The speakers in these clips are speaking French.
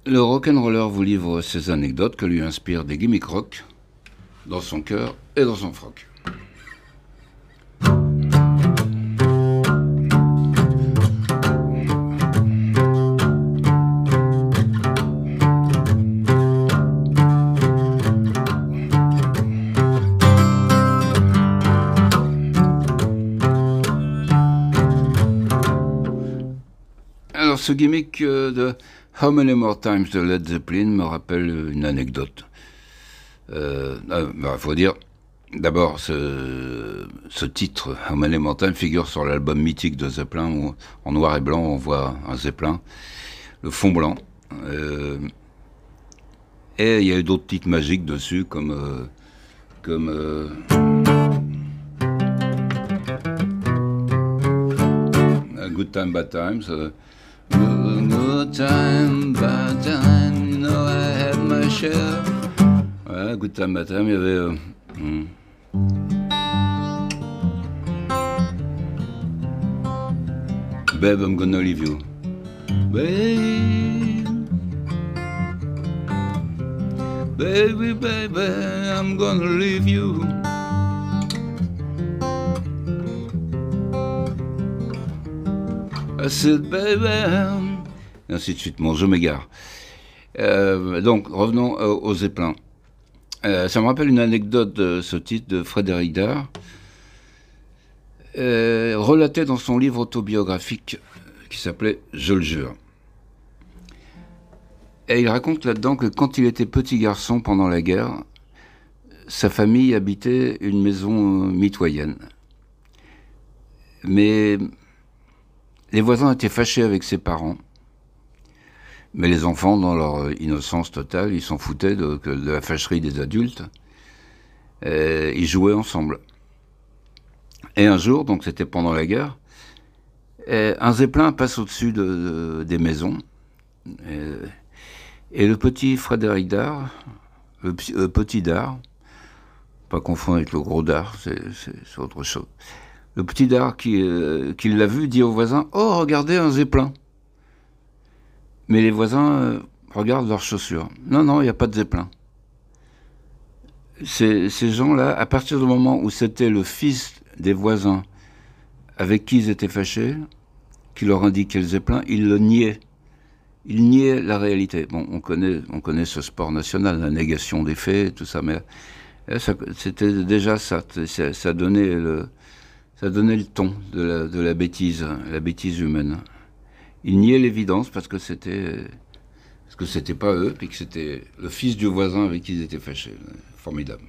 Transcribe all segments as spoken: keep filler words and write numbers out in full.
Le rock'n'roller vous livre ses anecdotes que lui inspirent des gimmicks rock dans son cœur et dans son froc. Alors ce gimmick de How Many More Times de Led Zeppelin me rappelle une anecdote. Il euh, bah, faut dire, d'abord, ce, ce titre, How Many More Times, figure sur l'album mythique de Zeppelin, où en noir et blanc, on voit un Zeppelin, le fond blanc. Euh, et il y a eu d'autres titres magiques dessus, comme... Euh, comme euh, A Good Time, Bad Times. Euh, Good time, bad time, you know I had my share. Ouais, Good time, bad time, il y avait... Euh, hmm. Babe, I'm gonna leave you. Babe, baby, baby, I'm gonna leave you. I said, baby, et ainsi de suite. Bon, je m'égare. Euh, donc, revenons euh, aux Zeppelin. Euh, ça me rappelle une anecdote de ce titre de Frédéric Dard, euh, relatée dans son livre autobiographique qui s'appelait Je le jure. Et il raconte là-dedans que quand il était petit garçon pendant la guerre, sa famille habitait une maison mitoyenne. Mais les voisins étaient fâchés avec ses parents. Mais les enfants, dans leur innocence totale, ils s'en foutaient de, de la fâcherie des adultes. Et ils jouaient ensemble. Et un jour, donc c'était pendant la guerre, un Zeppelin passe au-dessus de, de, des maisons. Et, et le petit Frédéric Dard, le, le petit Dard, pas confondre avec le gros Dard, c'est, c'est, c'est autre chose. Le petit Dard qui, euh, qui l'a vu dit aux voisins « Oh, regardez un Zeppelin !» Mais les voisins euh, regardent leurs chaussures. Non, non, il n'y a pas de Zeppelin. Ces, ces gens-là, à partir du moment où c'était le fils des voisins avec qui ils étaient fâchés, qui leur indiquait le Zeppelin, ils le niaient. Ils niaient la réalité. Bon, on connaît, on connaît ce sport national, la négation des faits, tout ça, mais ça, c'était déjà ça. Ça, ça, donnait le, ça donnait le ton de la, de la bêtise, la bêtise humaine. Ils niaient l'évidence parce que c'était, parce que c'était pas eux, puis que c'était le fils du voisin avec qui ils étaient fâchés. Formidable.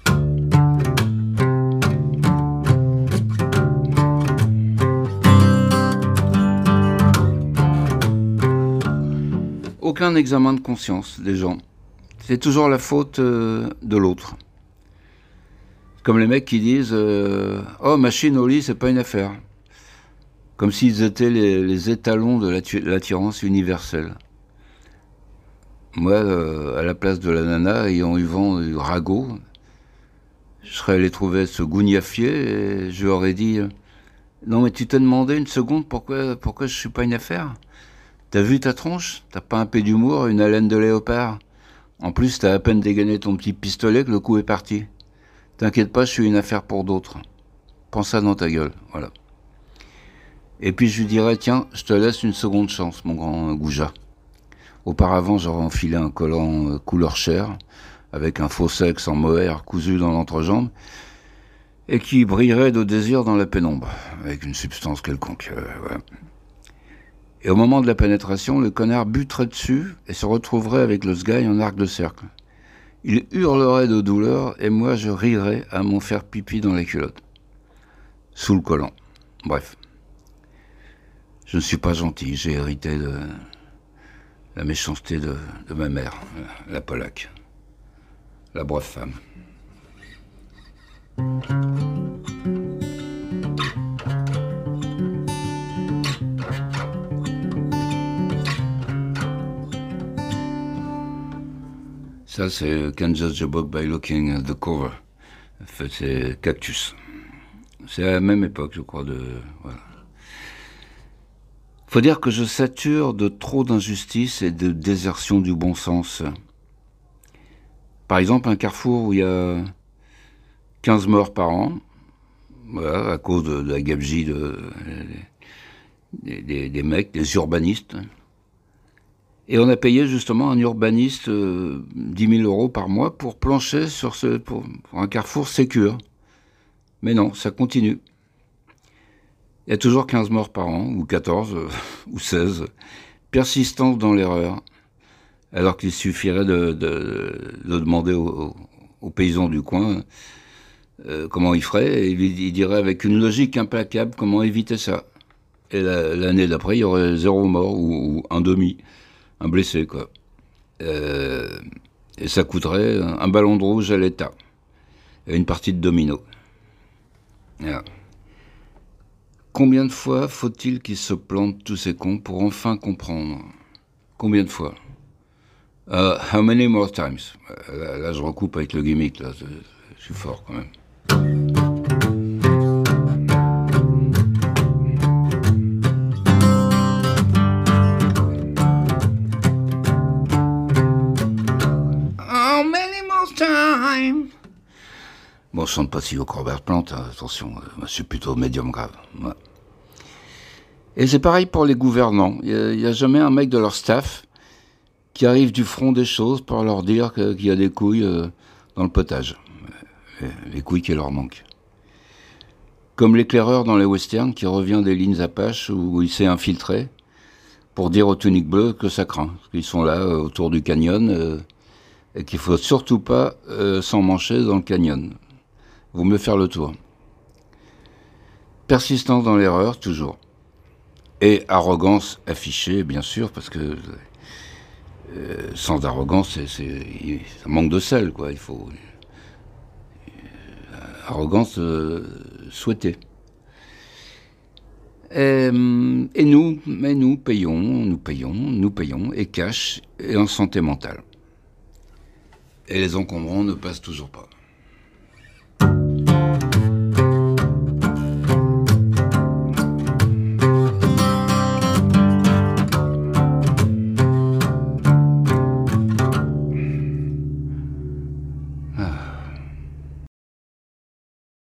Aucun examen de conscience des gens. C'est toujours la faute euh, de l'autre. Comme les mecs qui disent euh, « Oh, machine au lit, c'est pas une affaire ». Comme s'ils étaient les, les étalons de l'attirance universelle. Moi, euh, à la place de la nana, ayant eu vent du ragot, je serais allé trouver ce gougnafier et je lui aurais dit « Non, mais tu t'es demandé une seconde pourquoi, pourquoi je suis pas une affaire ? T'as vu ta tronche ? T'as pas un peu d'humour, une haleine de léopard ? En plus, t'as à peine dégainé ton petit pistolet que le coup est parti. T'inquiète pas, je suis une affaire pour d'autres. Prends ça dans ta gueule, voilà. » Et puis je lui dirais, tiens, je te laisse une seconde chance, mon grand goujat. Auparavant, j'aurais enfilé un collant couleur chair, avec un faux sexe en mohair cousu dans l'entrejambe, et qui brillerait de désir dans la pénombre, avec une substance quelconque. Euh, voilà. Et au moment de la pénétration, le connard buterait dessus et se retrouverait avec le sgaille en arc de cercle. Il hurlerait de douleur, et moi je rirais à m'en faire pipi dans les culottes. Sous le collant. Bref. Je ne suis pas gentil, j'ai hérité de la méchanceté de, de ma mère, la Polaque, la brave femme. Ça, c'est Can't Judge a Book by Looking at the Cover. En fait, c'est Cactus. C'est à la même époque, je crois, de... Voilà. Faut dire que je sature de trop d'injustice et de désertion du bon sens. Par exemple, un carrefour où il y a quinze morts par an, voilà, à cause de, de la gabegie de, des, des, des mecs, des urbanistes. Et on a payé justement un urbaniste euh, dix mille euros par mois pour plancher sur ce, pour, pour un carrefour sécure. Mais non, ça continue. Il y a toujours quinze morts par an, ou quatorze, euh, ou seize. Persistance dans l'erreur. Alors qu'il suffirait de, de, de demander aux, aux paysans du coin euh, comment ils feraient, et ils, ils diraient avec une logique implacable comment éviter ça. Et la, l'année d'après, il y aurait zéro mort, ou, ou un demi, un blessé, quoi. Euh, et ça coûterait un ballon de rouge à l'État, et une partie de domino. Voilà. Combien de fois faut-il qu'ils se plantent, tous ces cons, pour enfin comprendre? Combien de fois? uh, How many more times? Là, là, je recoupe avec le gimmick, là. Je, je suis fort, quand même. How many more times? Bon, je chante pas si haut que Robert Plant, hein, attention, euh, je suis plutôt médium grave. Ouais. Et c'est pareil pour les gouvernants. Il n'y a, a jamais un mec de leur staff qui arrive du front des choses pour leur dire que, qu'il y a des couilles euh, dans le potage. Les, les couilles qui leur manquent. Comme l'éclaireur dans les westerns qui revient des lignes Apache où il s'est infiltré pour dire aux tuniques bleues que ça craint. Qu'ils sont là euh, autour du canyon euh, et qu'il faut surtout pas euh, s'emmancher dans le canyon. Vaut mieux faire le tour. Persistance dans l'erreur, toujours. Et arrogance affichée, bien sûr, parce que euh, sans arrogance, c'est, c'est, ça manque de sel, quoi. Il faut euh, arrogance euh, souhaitée. Et, et nous, mais nous payons, nous payons, nous payons, et cash, et en santé mentale. Et les encombrants ne passent toujours pas.